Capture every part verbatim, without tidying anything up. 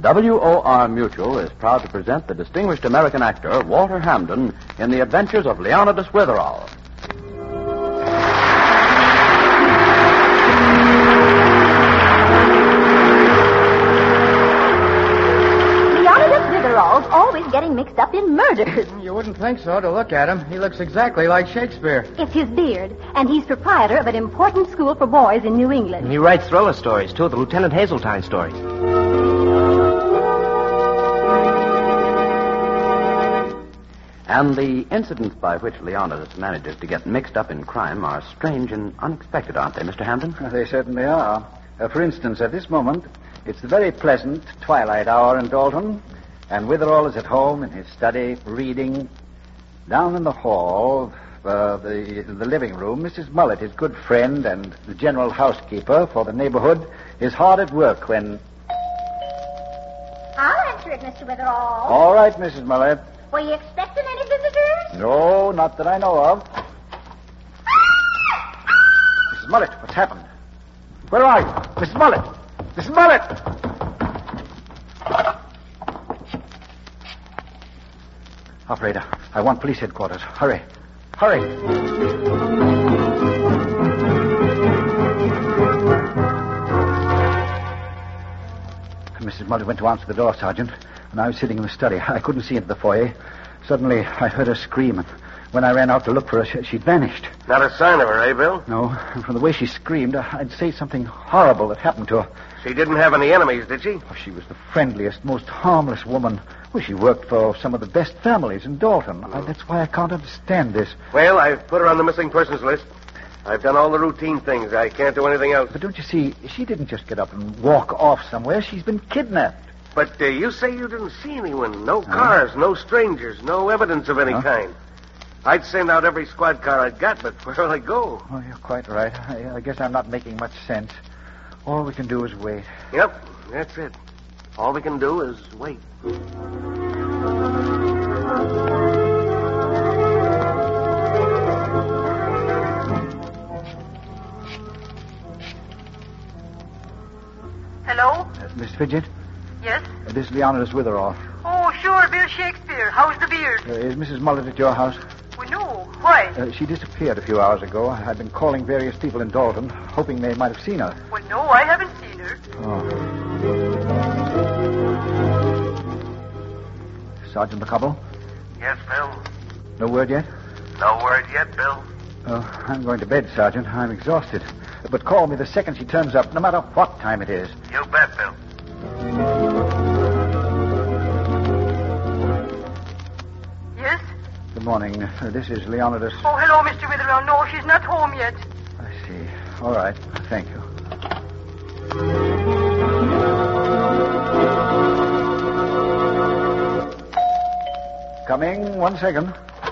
W O R Mutual is proud to present the distinguished American actor, Walter Hamden, in The Adventures of Leonidas Witherall. Always getting mixed up in murders. You wouldn't think so to look at him. He looks exactly like Shakespeare. It's his beard, and he's proprietor of an important school for boys in New England. And he writes thriller stories, too, the Lieutenant Hazeltine stories. And the incidents by which Leonidas manages to get mixed up in crime are strange and unexpected, aren't they, Mister Hamden? They certainly are. Uh, for instance, at this moment, it's the very pleasant twilight hour in Dalton, and Witherall is at home in his study, reading. Down in the hall, uh, the, the living room, Missus Mullet, his good friend and the general housekeeper for the neighborhood, is hard at work when... I'll answer it, Mister Witherall. All right, Missus Mullet. Were you expecting any visitors? No, not that I know of. Missus Mullet, what's happened? Where are you? Missus Mullet! Missus Mullet! Operator, I want police headquarters. Hurry. Hurry. Missus Mullet went to answer the door, Sergeant, and I was sitting in the study. I couldn't see into the foyer. Suddenly, I heard her scream, and when I ran out to look for her, she'd vanished. Not a sign of her, eh, Bill? No, and from the way she screamed, I'd say something horrible had happened to her. She didn't have any enemies, did she? Oh, she was the friendliest, most harmless woman. Well, she worked for some of the best families in Dalton. Mm. I, that's why I can't understand this. Well, I've put her on the missing persons list. I've done all the routine things. I can't do anything else. But don't you see, she didn't just get up and walk off somewhere. She's been kidnapped. But uh, you say you didn't see anyone. No cars, huh? No strangers, no evidence of any huh? kind. I'd send out every squad car I'd got, but where'll I go? Oh, you're quite right. I, I guess I'm not making much sense. All we can do is wait. Yep, that's it. All we can do is wait. Hello? Uh, Miss Fidget? Yes? Uh, this is Leonidas Witherall. Oh, sure, Bill Shakespeare. How's the beard? Uh, is Missus Mullet at your house? Well, no. Why? Uh, she disappeared a few hours ago. I've been calling various people in Dalton, hoping they might have seen her. Well, no, I haven't seen her. Oh. Sergeant McCobble? Yes, Bill? No word yet? No word yet, Bill. Oh, I'm going to bed, Sergeant. I'm exhausted. But call me the second she turns up, no matter what time it is. You bet, Bill. Yes? Good morning. Uh, this is Leonidas. Oh, hello, Mister Witherall. No, she's not home yet. I see. All right. Thank you. Coming. One second.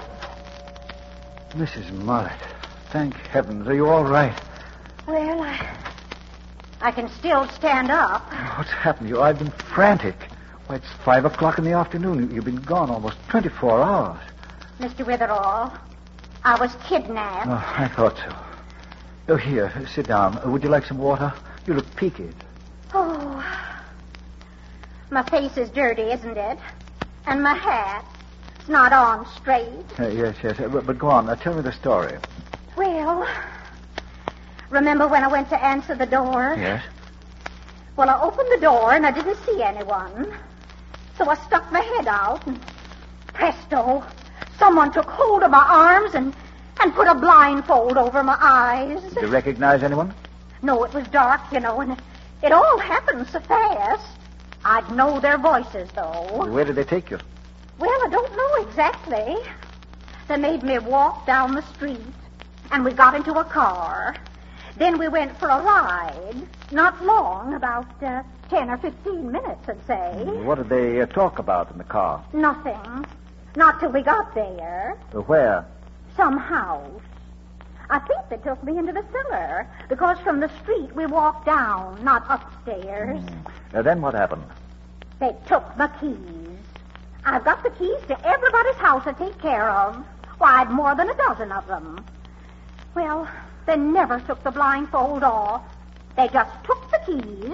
Missus Mullet. Thank heavens. Are you all right? Well, I... I can still stand up. What's happened to you? I've been frantic. Why, it's five o'clock in the afternoon. You've been gone almost twenty-four hours. Mister Witherall, I was kidnapped. Oh, I thought so. Oh, here, sit down. Uh, would you like some water? You look peaked. Oh, my face is dirty, isn't it? And my hat, it's not on straight. Uh, yes, yes. Uh, but, but go on. Uh, tell me the story. Well, remember when I went to answer the door? Yes. Well, I opened the door and I didn't see anyone. So I stuck my head out and presto, someone took hold of my arms and, and put a blindfold over my eyes. Did you recognize anyone? No, it was dark, you know, and it, it all happened so fast. I'd know their voices, though. Where did they take you? Well, I don't know exactly. They made me walk down the street, and we got into a car. Then we went for a ride. Not long, about uh, ten or fifteen minutes, I'd say. What did they uh, talk about in the car? Nothing. Not till we got there. Uh, where? Some house. I think they took me into the cellar, because from the street we walked down, not upstairs. Mm. Uh, then what happened? They took my keys. I've got the keys to everybody's house I take care of. Why, I'd more than a dozen of them. Well, they never took the blindfold off. They just took the keys,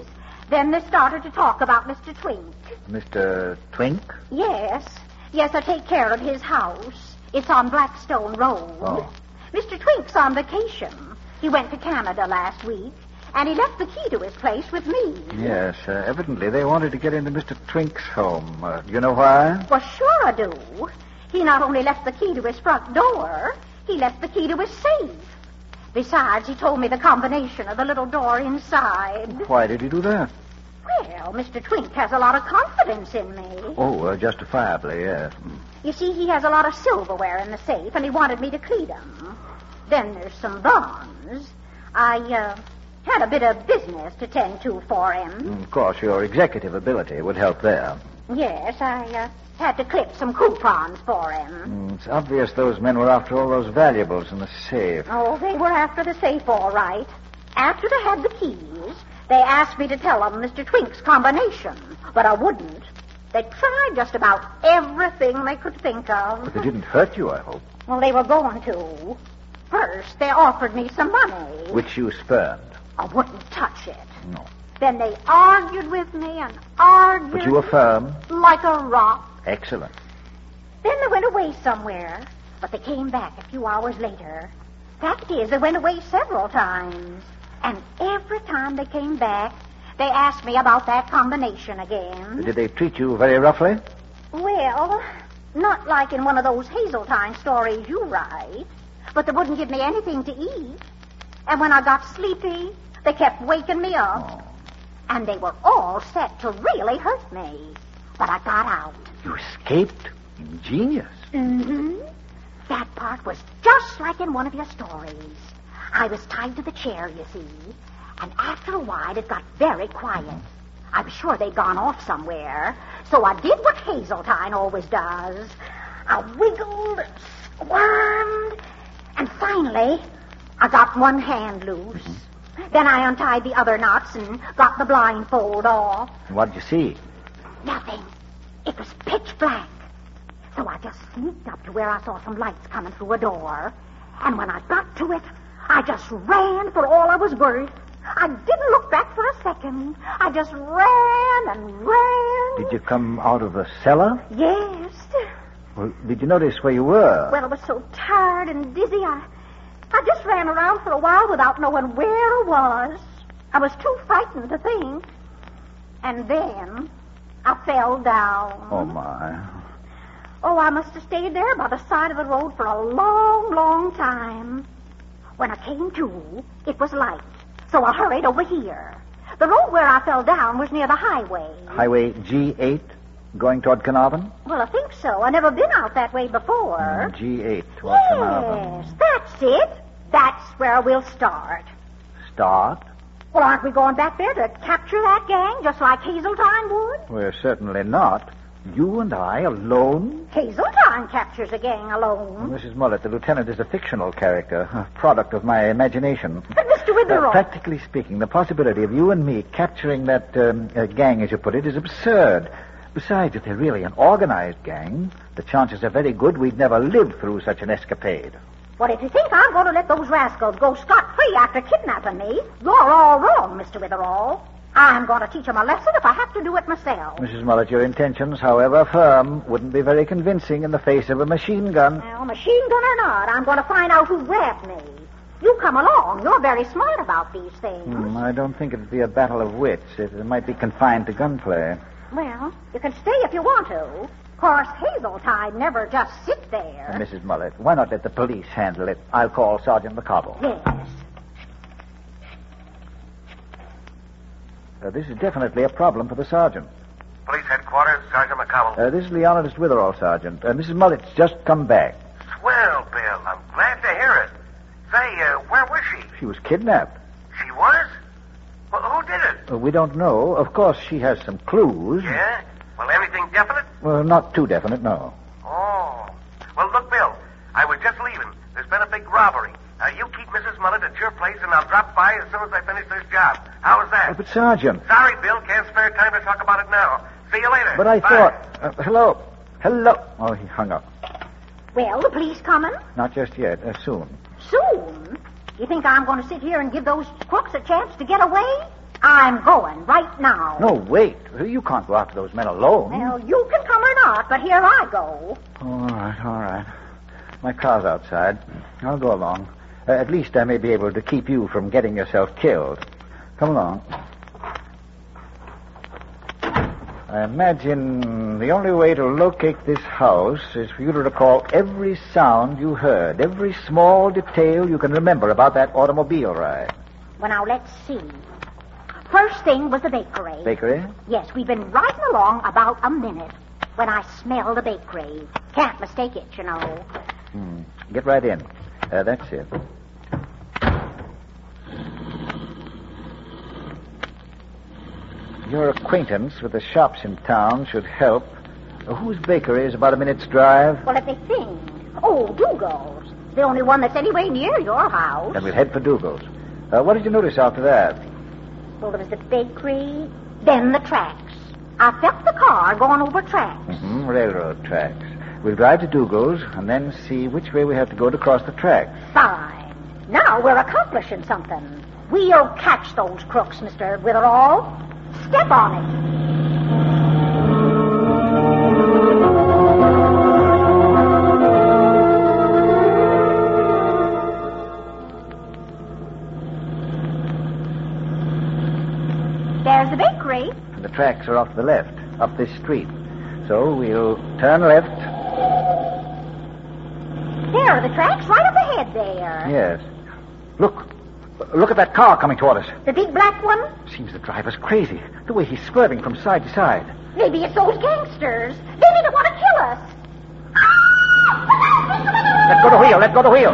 Then they started to talk about Mister Twink. Mister Twink? Yes. Yes, I take care of his house. It's on Blackstone Road. Oh. Mister Twink's on vacation. He went to Canada last week, and he left the key to his place with me. Yes, uh, evidently they wanted to get into Mister Twink's home. Uh, do you know why? Well, sure I do. He not only left the key to his front door, he left the key to his safe. Besides, he told me the combination of the little door inside. Why did he do that? Well, Mister Twink has a lot of confidence in me. Oh, uh, justifiably, yes. You see, he has a lot of silverware in the safe, and he wanted me to clean them. Then there's some bonds. I, uh, had a bit of business to tend to for him. Of course, your executive ability would help there. Yes, I, uh, had to clip some coupons for him. Mm, it's obvious those men were after all those valuables in the safe. Oh, they were after the safe, all right. After they had the keys, they asked me to tell them Mister Twink's combination, but I wouldn't. They tried just about everything they could think of. But they didn't hurt you, I hope. Well, they were going to. First, they offered me some money. Which you spurned. I wouldn't touch it. No. Then they argued with me and argued. But you were firm. Like a rock. Excellent. Then they went away somewhere, but they came back a few hours later. Fact is, they went away several times. And every time they came back, they asked me about that combination again. Did they treat you very roughly? Well, not like in one of those Hazeltine stories you write, but they wouldn't give me anything to eat. And when I got sleepy, they kept waking me up. Oh. And they were all set to really hurt me. But I got out. You escaped? Ingenious. Mm-hmm. That part was just like in one of your stories. I was tied to the chair, you see. And after a while, it got very quiet. I was sure they'd gone off somewhere. So I did what Hazeltine always does. I wiggled and squirmed. And finally, I got one hand loose. Then I untied the other knots and got the blindfold off. What did you see? Nothing. It was pitch black. So I just sneaked up to where I saw some lights coming through a door. And when I got to it, I just ran for all I was worth. I didn't look back for a second. I just ran and ran. Did you come out of the cellar? Yes. Well, did you notice where you were? Well, I was so tired and dizzy, I, I just ran around for a while without knowing where I was. I was too frightened to think. And then I fell down. Oh, my. Oh, I must have stayed there by the side of the road for a long, long time. When I came to, it was light, so I hurried over here. The road where I fell down was near the highway. Highway G eight, going toward Carnarvon? Well, I think so. I've never been out that way before. Mm, G eight toward yes, Carnarvon. that's it. That's where we'll start. Start? Well, aren't we going back there to capture that gang, just like Hazeltine would? We're certainly not. You and I alone? Hazeltine captures a gang alone. Missus Mullet, the lieutenant is a fictional character, a product of my imagination. But Mister Witherall... Uh, practically speaking, the possibility of you and me capturing that um, uh, gang, as you put it, is absurd. Besides, if they're really an organized gang, the chances are very good we'd never live through such an escapade. Well, if you think I'm going to let those rascals go scot-free after kidnapping me, you're all wrong, Mister Witherall. I'm going to teach them a lesson if I have to do it myself. Missus Mullet, your intentions, however firm, wouldn't be very convincing in the face of a machine gun. Well, machine gun or not, I'm going to find out who grabbed me. You come along. You're very smart about these things. Hmm, I don't think it'd be a battle of wits. It might be confined to gunplay. Well, you can stay if you want to. Of course, Hazeltine never just sit there. Uh, Missus Mullet, why not let the police handle it? I'll call Sergeant McCobble. Yes. Uh, this is definitely a problem for the sergeant. Police headquarters, Sergeant McCowell. Uh, this is Leonidas Witherall, Sergeant. Uh, Missus Mullet's just come back. Swell, Bill. I'm glad to hear it. Say, uh, where was she? She was kidnapped. She was? Well, who did it? Uh, we don't know. Of course, she has some clues. Yeah? Well, anything definite? Well, not too definite, no. Oh. Well, look, Bill, I was just leaving. There's been a big robbery. Uh, you keep Missus Mullet at your place, and I'll drop by as soon as I finish this job. How's that? Uh, but, Sergeant... Sorry, Bill. Can't spare time to talk about it now. See you later. But I Bye. thought... Uh, hello. Hello. Oh, he hung up. Well, the police coming? Not just yet. Uh, soon. Soon? You think I'm going to sit here and give those crooks a chance to get away? I'm going right now. No, wait. You can't go after those men alone. Well, you can come or not, but here I go. All right, all right. My car's outside. I'll go along. Uh, at least I may be able to keep you from getting yourself killed. Come along. I imagine the only way to locate this house is for you to recall every sound you heard, every small detail you can remember about that automobile ride. Well, now, let's see. First thing was the bakery. Bakery? Yes, we've been riding along about a minute when I smelled the bakery. Can't mistake it, you know. Hmm. Get right in. Uh, that's it. Your acquaintance with the shops in town should help. Uh, whose bakery is about a minute's drive? Well, let me think. Oh, Dougal's. The only one that's anywhere near your house. Then we'll head for Dougal's. Uh, what did you notice after that? Well, there was the bakery, then the tracks. I felt the car going over tracks. Mm-hmm, railroad tracks. We'll drive to Dougal's and then see which way we have to go to cross the tracks. Fine. Now we're accomplishing something. We'll catch those crooks, Mister Witherall. Step on it. There's the bakery. And the tracks are off to the left, up this street. So we'll turn left. There are the tracks right up ahead there. Yes. Look. Look at that car coming toward us. The big black one? Seems the driver's crazy. The way he's swerving from side to side. Maybe it's those gangsters. They didn't want to kill us. Let go the wheel. Let go the wheel.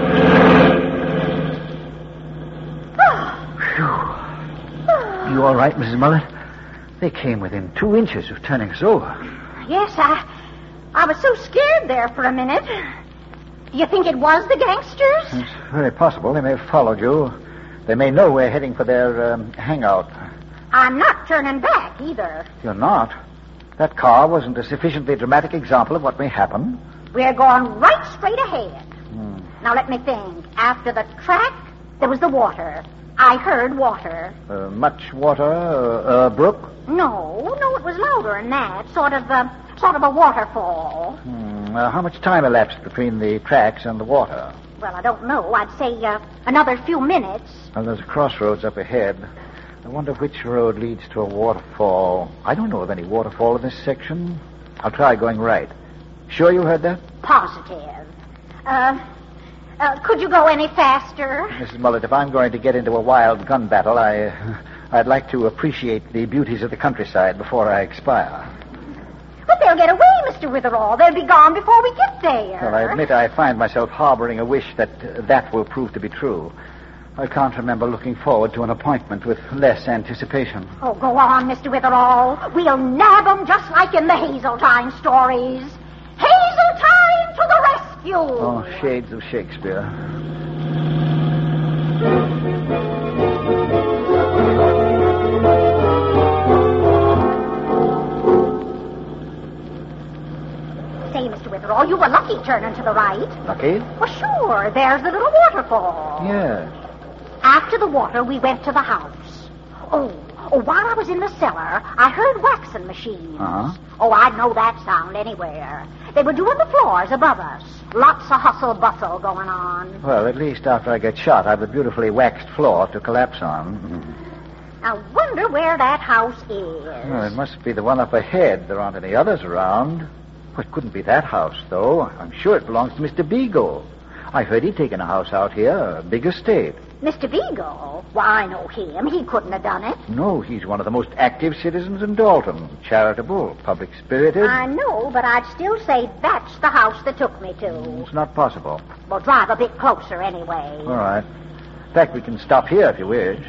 Phew. You all right, Missus Mullet? They came within two inches of turning us over. Yes, I, I was so scared there for a minute. Do you think it was the gangsters? It's very possible. They may have followed you. They may know we're heading for their um, hangout. I'm not turning back either. You're not? That car wasn't a sufficiently dramatic example of what may happen? We're going right straight ahead. Hmm. Now let me think. After the track, there was the water. I heard water. Uh, much water? Uh, uh, brook? No, no, it was louder than that. Sort of, uh, sort of a waterfall. Hmm. Uh, how much time elapsed between the tracks and the water? Well, I don't know. I'd say uh, another few minutes. Well, there's a crossroads up ahead. I wonder which road leads to a waterfall. I don't know of any waterfall in this section. I'll try going right. Sure you heard that? Positive. Uh, uh, could you go any faster? Missus Mullet, if I'm going to get into a wild gun battle, I, I'd like to appreciate the beauties of the countryside before I expire. But they'll get away, Mister Witherall. They'll be gone before we get there. Well, I admit I find myself harboring a wish that uh, that will prove to be true. I can't remember looking forward to an appointment with less anticipation. Oh, go on, Mister Witherall. We'll nab 'em just like in the Hazeltine stories. Hazeltine to the rescue! Oh, shades of Shakespeare. Say, Mister Witherall, you were lucky turning to the right. Lucky? Well, sure. There's the little waterfall. Yes. After the water, we went to the house. Oh, oh, while I was in the cellar, I heard waxing machines. Uh-huh. Oh, I'd know that sound anywhere. They were doing the floors above us. Lots of hustle-bustle going on. Well, at least after I get shot, I've a beautifully waxed floor to collapse on. I wonder where that house is. Well, it must be the one up ahead. There aren't any others around. Well, it couldn't be that house, though. I'm sure it belongs to Mister Beagle. I heard he'd taken a house out here, a big estate. Mister Beagle? Why, I know him. He couldn't have done it. No, he's one of the most active citizens in Dalton. Charitable, public-spirited. I know, but I'd still say that's the house that took me to. It's not possible. Well, drive a bit closer anyway. All right. In fact, we can stop here if you wish.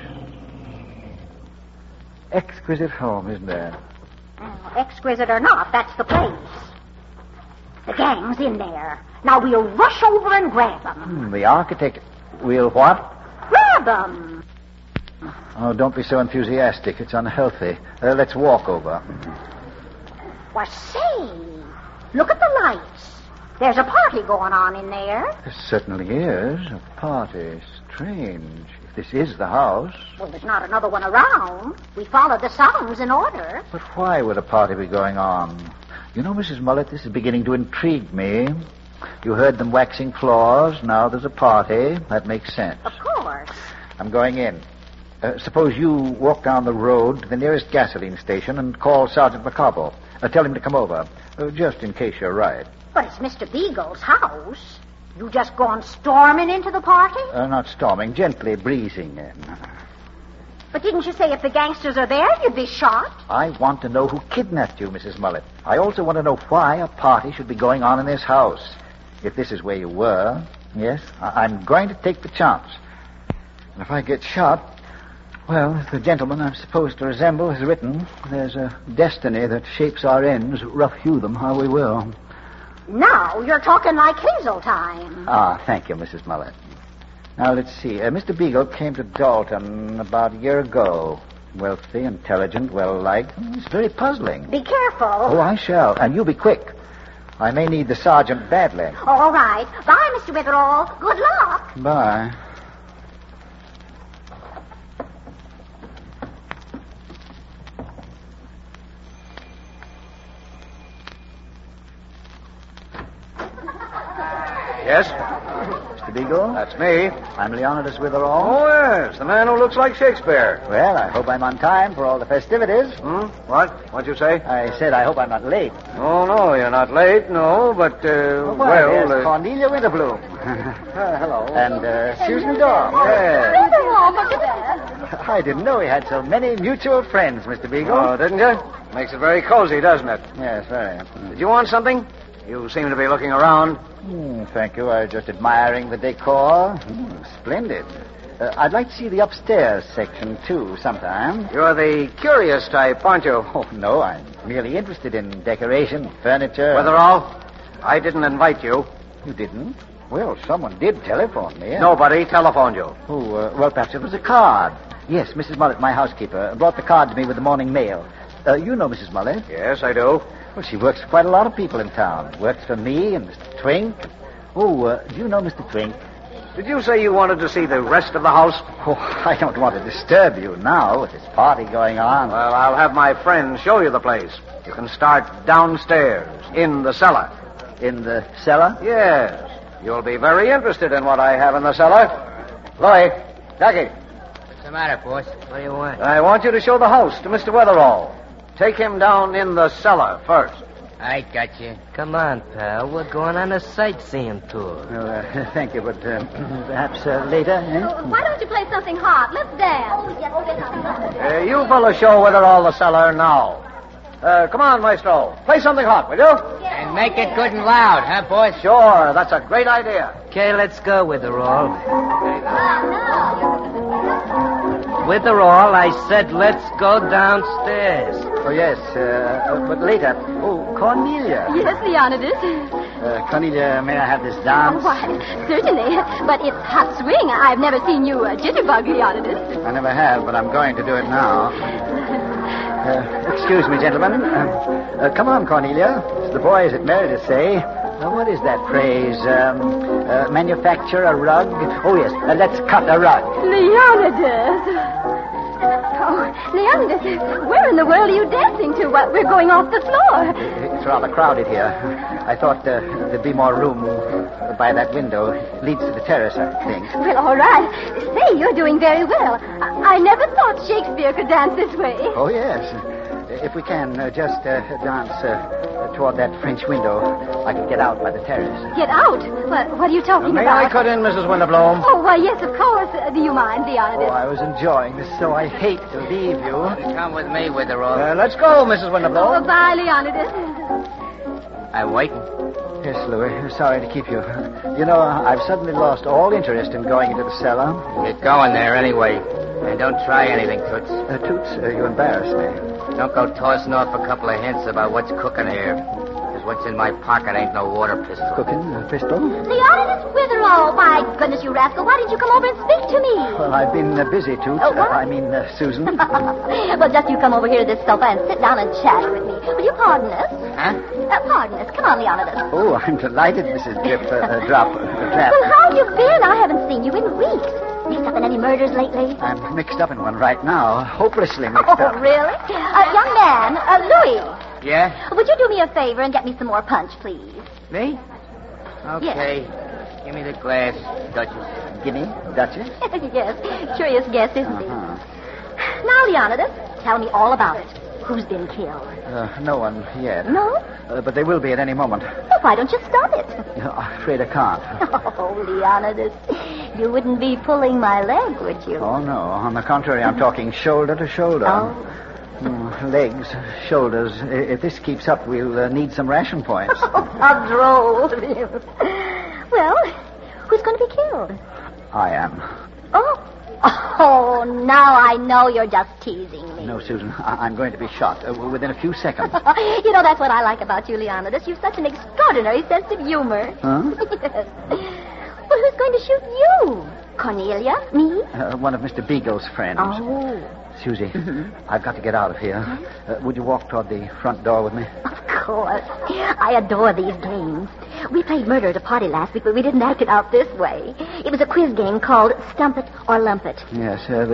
Exquisite home, isn't it? Oh, exquisite or not, that's the place. The gang's in there. Now we'll rush over and grab them. Hmm, the architect... We'll what? Grab them. Oh, don't be so enthusiastic. It's unhealthy. Uh, let's walk over. Why, say, look at the lights. There's a party going on in there. There certainly is. A party. Strange. If this is the house. Well, there's not another one around. We followed the sounds in order. But why would a party be going on? You know, Missus Mullet, this is beginning to intrigue me. You heard them waxing floors. Now there's a party. That makes sense. Of course. I'm going in. Uh, suppose you walk down the road to the nearest gasoline station and call Sergeant Macabo. Uh, tell him to come over, uh, just in case you're right. But it's Mister Beagle's house. You just gone storming into the party? Uh, not storming, gently breezing in. But didn't you say if the gangsters are there, you'd be shot? I want to know who kidnapped you, Missus Mullet. I also want to know why a party should be going on in this house. If this is where you were, yes, I- I'm going to take the chance. And if I get shot, well, as the gentleman I'm supposed to resemble has written, there's a destiny that shapes our ends, rough hew them how we will. Now you're talking like Hazeltine. Ah, thank you, Missus Mullet. Now, let's see. Uh, Mister Beagle came to Dalton about a year ago. Wealthy, intelligent, well-liked. It's very puzzling. Be careful. Oh, I shall. And you be quick. I may need the sergeant badly. All right. Bye, Mister Witherall. Good luck. Bye. Yes? Mister Beagle? That's me. I'm Leonidas Witherall. Oh, yes. The man who looks like Shakespeare. Well, I hope I'm on time for all the festivities. Hmm? What? What'd you say? I said I hope I'm not late. Oh, no, you're not late, no, but, uh, Oh, well... there's uh, Cornelia Winterbloom. uh, hello. And uh, Susan Dorr. Yes. Witherall, look at that. I didn't know we had so many mutual friends, Mister Beagle. Oh, didn't you? Makes it very cozy, doesn't it? Yes, very. Did you want something? You seem to be looking around. Hmm, thank you. I was just admiring the decor. Hmm, splendid. Uh, I'd like to see the upstairs section, too, sometime. You're the curious type, aren't you? Oh, no, I'm merely interested in decoration, furniture. Witherall, I didn't invite you. You didn't? Well, someone did telephone me. Nobody telephoned you. Oh, uh, well, perhaps it was a card. Yes, Missus Mullet, my housekeeper, brought the card to me with the morning mail. Uh, you know Missus Mullet. Yes, I do. Well, she works for quite a lot of people in town. Works for me and Mister Twink. Oh, uh, do you know Mister Twink? Did you say you wanted to see the rest of the house? Oh, I don't want to disturb you now with this party going on. Well, I'll have my friend show you the place. You can start downstairs, in the cellar. In the cellar? Yes. You'll be very interested in what I have in the cellar. Lloyd, Ducky, What's the matter, boss? What do you want? I want you to show the house to Mister Wetherall. Take him down in the cellar first. I got you. Come on, pal. We're going on a sightseeing tour. Well, uh, thank you, but uh, perhaps uh, later, eh? Why don't you play something hot? Let's dance. Uh, you fellas show Wetherall the cellar now. Uh, come on, Maestro. Play something hot, will you? And make it good and loud, huh, boss? Sure, that's a great idea. Okay, let's go, Witherall. Witherall, I said let's go downstairs. Oh, yes, uh, uh, but later. Oh, Cornelia. Yes, Leonidas. Uh, Cornelia, may I have this dance? Oh, why, certainly. But it's hot swing. I've never seen you uh, jitterbug, Leonidas. I never have, but I'm going to do it now. Uh, excuse me, gentlemen. Uh, uh, come on, Cornelia. As the boys at Meredith say. Uh, what is that phrase? Um, uh, manufacture a rug? Oh, yes. Uh, let's cut a rug. Leonidas. Oh, Leonidas, where in the world are you dancing to? Well, we're going off the floor. It's rather crowded here. I thought uh, there'd be more room by that window. It leads to the terrace, I think. Well, all right. Say, you're doing very well. I, I never thought Shakespeare could dance this way. Oh, yes. If we can, uh, just uh, dance uh, toward that French window, I can get out by the terrace. Get out? What, what are you talking May about? I cut in, Missus Winterbloom? Oh, why, yes, of course. Uh, do you mind, Oh, Leonidas? I was enjoying this, so I hate to leave you. Come with me, Witherall. Uh, let's go, Missus Oh, Winterbloom. bye, Leonidas. I'm waiting. Yes, Louis. I'm sorry to keep you. You know, I've suddenly lost all interest in going into the cellar. Get going there anyway. And don't try anything, Toots. Uh, Toots, uh, you embarrass me. Don't go tossing off a couple of hints about what's cooking here. Just What's in my pocket ain't no water pistol. Cooking a pistol? Leonidas Witherall. My goodness, you rascal. Why didn't you come over and speak to me? Well, I've been uh, busy, Toots. Oh, what? Uh, I mean, uh, Susan. Well, just you come over here to this sofa and sit down and chat with me. Will you pardon us? Huh? Uh, pardon us. Come on, Leonidas. Oh, I'm delighted, Missus Drip. Uh, uh, drop. Uh, Trap. Well, how have you been? I haven't seen you in weeks. Mixed up in any murders lately? I'm mixed up in one right now. Hopelessly mixed Oh, up. really? Uh, young man, uh, Louis. Yeah? Would you do me a favor and get me some more punch, please? Me? Okay. Give me the glass, Duchess. Gimme, Duchess? Yes. Curious guess, isn't Uh-huh. he? Now, Leonidas, tell me all about it. Who's been killed? Uh, no one yet. No? Uh, but they will be at any moment. Well, why don't you stop it? Uh, I'm afraid I can't. Oh, Leonidas, you wouldn't be pulling my leg, would you? Oh, no. On the contrary, I'm talking shoulder to shoulder. Oh. Mm, legs, shoulders. I- If this keeps up, we'll uh, need some ration points. How droll of you. Well, who's going to be killed? I am. Oh. Oh, now I know you're just teasing me. No, Susan, I- I'm going to be shot uh, within a few seconds. You know, that's what I like about you, Leonidas. You've such an extraordinary sense of humor. Huh? Yes. Well, who's going to shoot you? Cornelia? Me? Uh, one of Mister Beagle's friends. Oh. Susie, I've got to get out of here. Uh, would you walk toward the front door with me? Of course. I adore these games. We played murder at a party last week, but we didn't act it out this way. It was a quiz game called Stump It or Lump It. Yes, uh, the...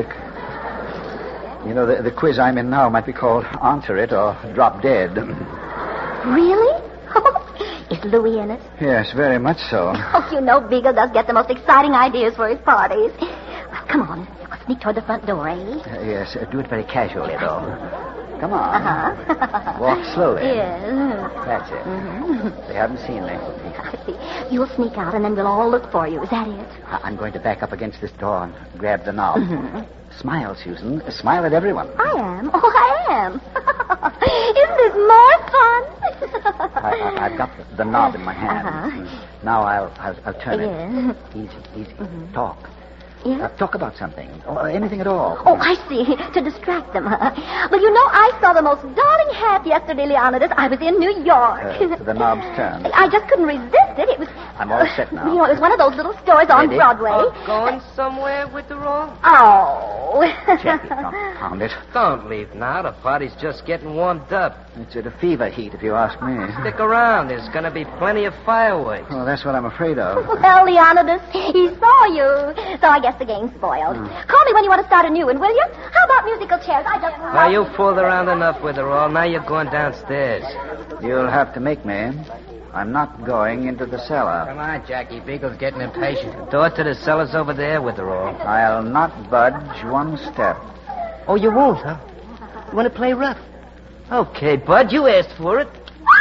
You know, the, the quiz I'm in now might be called Answer It or Drop Dead. Really? Is Louis in it? Yes, very much so. Oh, you know Beagle does get the most exciting ideas for his parties. Well, come on. We'll sneak toward the front door, eh? Uh, yes, uh, do it very casually, though. Come on. Uh-huh. Walk slowly. Yes. That's it. Mm-hmm. They haven't seen me. I see. You'll sneak out, and then we'll all look for you. Is that it? I- I'm going to back up against this door and grab the knob. Mm-hmm. Smile, Susan. Smile at everyone. I am. Oh, I am. Isn't this more fun? I, I, I've got the, the knob in my hand. Uh-huh. Now I'll, I'll, I'll turn Yes. it. Easy, easy. Mm-hmm. Talk. Yes? Uh, talk about something. Or anything at all. Oh, I see. To distract them. Huh? Well, you know, I saw the most darling hat yesterday, Leonidas. I was in New York. Uh, the knob's turned. I just couldn't resist it. It was... I'm all set now. You know, it was one of those little stores on Ready? Broadway. Oh, going somewhere with the roll? Oh. Jackie, confound it. Don't leave now. The party's just getting warmed up. It's at a fever heat, if you ask me. Stick around. There's going to be plenty of fireworks. Oh, that's what I'm afraid of. Well, Leonidas, he saw you. So I guess the game's spoiled. Hmm. Call me when you want to start a new one, will you? How about musical chairs? I just... Now, you fooled around enough with her all. Now you're going downstairs. You'll have to make me. I'm not going into the cellar. Come on, Jackie. Beagle's getting impatient. Door to the cellar's over there with her all. I'll not budge one step. Oh, you won't, huh? You want to play rough? Okay, Bud, you asked for it.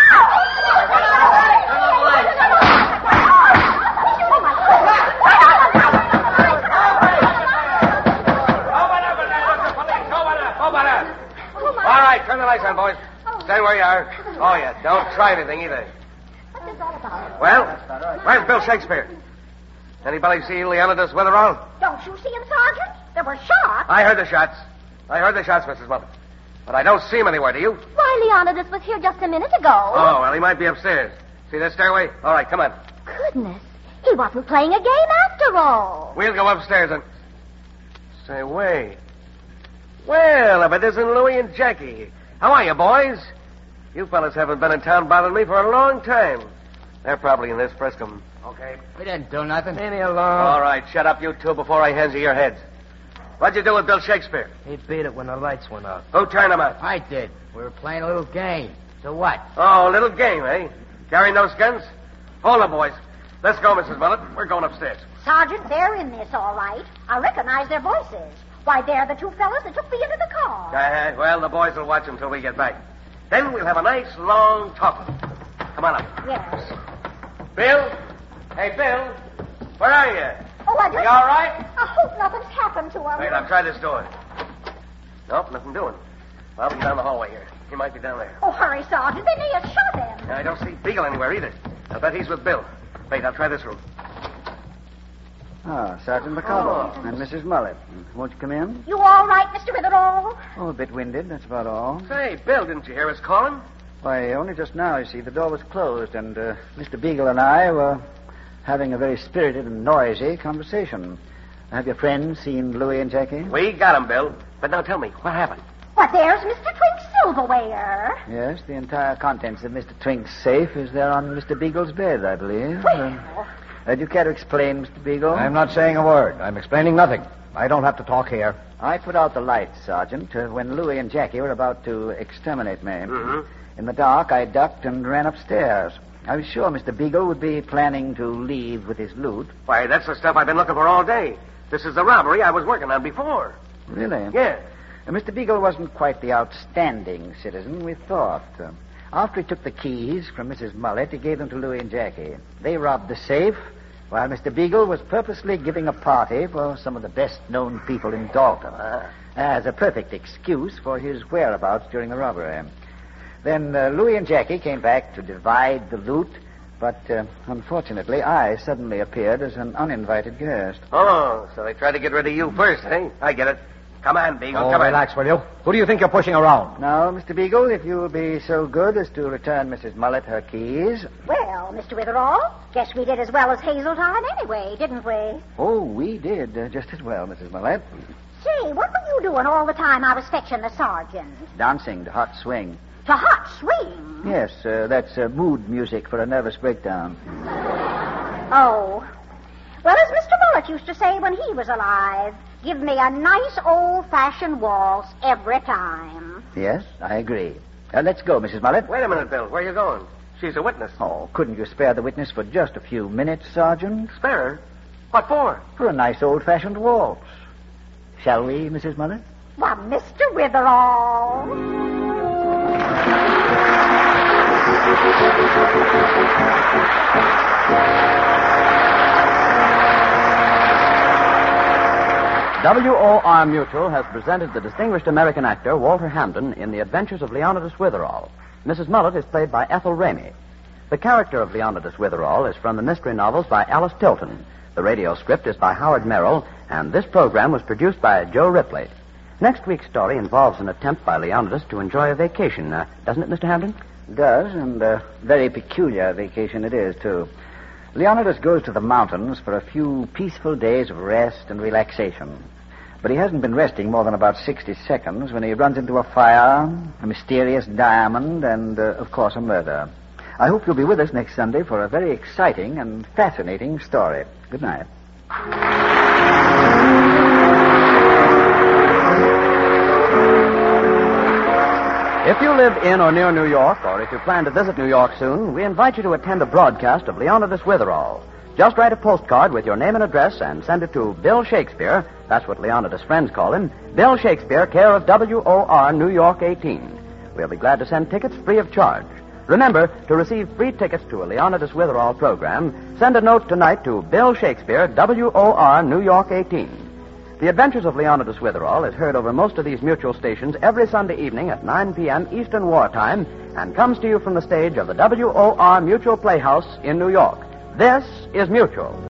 All right, turn the lights on, boys. Stand where you are. Oh, yeah, don't try anything either. What's this all about? Well, where's Bill Shakespeare? Anybody see Leonidas Witherall? Don't you see him, Sergeant? There were shots. I heard the shots. I heard the shots, Missus Muppet. But I don't see him anywhere, do you? Why, Leonidas was here just a minute ago. Oh, well, he might be upstairs. See this stairway? All right, come on. Goodness. He wasn't playing a game after all. We'll go upstairs and... Say, wait. Well, if it isn't Louie and Jackie. How are you, boys? You fellas haven't been in town bothering me for a long time. They're probably in this Friscom. Okay. We didn't do nothing. Leave me All alone. right, shut up, you two, before I hands you your heads. What'd you do with Bill Shakespeare? He beat it when the lights went out. Who turned him out? I did. We were playing a little game. So what? Oh, little game, eh? Carrying those guns? Hold on, boys. Let's go, Missus Mullet. We're going upstairs. Sergeant, they're in this, all right. I recognize their voices. Why, they're the two fellas that took me into the car. Uh, well, the boys will watch them till we get back. Then we'll have a nice, long talk. Come on up. Yes. Bill? Hey, Bill. Where are you? Oh, I just... You all right? I hope nothing's happened to him. Wait, I'll try this door. Nope, nothing doing. I'll be down the hallway here. He might be down there. Oh, hurry, Sergeant. They may have shot him. I don't see Beagle anywhere either. I bet he's with Bill. Wait, I'll try this room. Ah, Sergeant McConnell and Missus Mullet. Won't you come in? You all right, Mister Witherall? Oh, a bit winded, that's about all. Say, Bill, didn't you hear us calling? Why, only just now, you see, the door was closed, and uh, Mister Beagle and I were having a very spirited and noisy conversation. Have your friends seen Louie and Jackie? We got 'em, Bill. But now tell me, what happened? Well, there's Mister Twink's silverware. Yes, the entire contents of Mister Twink's safe is there on Mister Beagle's bed, I believe. Well. Uh, do you care to explain, Mister Beagle? I'm not saying a word. I'm explaining nothing. I don't have to talk here. I put out the lights, Sergeant, uh, when Louie and Jackie were about to exterminate me. Mm-hmm. In the dark, I ducked and ran upstairs. I was sure Mister Beagle would be planning to leave with his loot. Why, that's the stuff I've been looking for all day. This is the robbery I was working on before. Really? Yeah. Uh, Mister Beagle wasn't quite the outstanding citizen we thought. Uh, after he took the keys from Missus Mullet, he gave them to Louie and Jackie. They robbed the safe, while Mister Beagle was purposely giving a party for some of the best-known people in Dalton, uh, as a perfect excuse for his whereabouts during the robbery. Then uh, Louie and Jackie came back to divide the loot, but uh, unfortunately, I suddenly appeared as an uninvited guest. Oh, so they tried to get rid of you first, eh? I get it. Come on, Beagle, Oh, come on. relax, will you? Who do you think you're pushing around? Now, Mister Beagle, if you will be so good as to return Missus Mullet her keys. Well, Mister Witherall, guess we did as well as Hazeltine anyway, didn't we? Oh, we did uh, just as well, Missus Mullet. Say, what were you doing all the time I was fetching the sergeant? Dancing to Hot Swing. To Hot Swing? Yes, uh, that's uh, mood music for a nervous breakdown. Oh. Well, as Mister Mullet used to say when he was alive, give me a nice old-fashioned waltz every time. Yes, I agree. Uh, let's go, Missus Mullet. Wait a minute, Bill. Where are you going? She's a witness. Oh, couldn't you spare the witness for just a few minutes, Sergeant? Spare her? What for? For a nice old-fashioned waltz. Shall we, Missus Mullet? Why, Mister Witherall. W O R Mutual has presented the distinguished American actor Walter Hamden in The Adventures of Leonidas Witherall. Missus Mullet is played by Ethel Ramey. The character of Leonidas Witherall is from the mystery novels by Alice Tilton. The radio script is by Howard Merrill, and this program was produced by Joe Ripley. Next week's story involves an attempt by Leonidas to enjoy a vacation, uh, doesn't it, Mister Hamden? Does, and a very peculiar vacation it is, too. Leonidas goes to the mountains for a few peaceful days of rest and relaxation. But he hasn't been resting more than about sixty seconds when he runs into a fire, a mysterious diamond, and, uh, of course, a murder. I hope you'll be with us next Sunday for a very exciting and fascinating story. Good night. If you live in or near New York, or if you plan to visit New York soon, we invite you to attend a broadcast of Leonidas Witherall. Just write a postcard with your name and address and send it to Bill Shakespeare. That's what Leonidas' friends call him. Bill Shakespeare, care of W O R, New York eighteen. We'll be glad to send tickets free of charge. Remember, to receive free tickets to a Leonidas Witherall program, send a note tonight to Bill Shakespeare, W O R, New York eighteen. The Adventures of Leonidas Witherall is heard over most of these Mutual stations every Sunday evening at nine p.m. Eastern Wartime and comes to you from the stage of the W O R Mutual Playhouse in New York. This is Mutual.